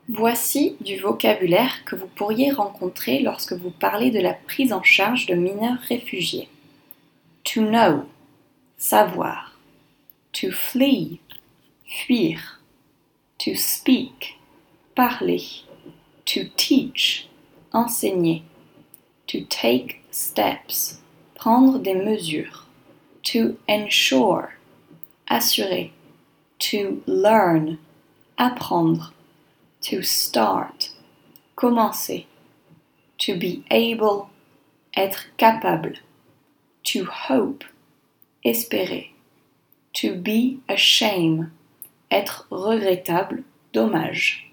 Voici du vocabulaire que vous pourriez rencontrer lorsque vous parlez de la prise en charge de mineurs réfugiés. To know, savoir. To flee, fuir. To speak, parler. To teach, enseigner. To take steps, prendre des mesures. To ensure, assurer. To learn, apprendre. To start, commencer. To be able, être capable. To hope, espérer. To be a shame, être regrettable, dommage.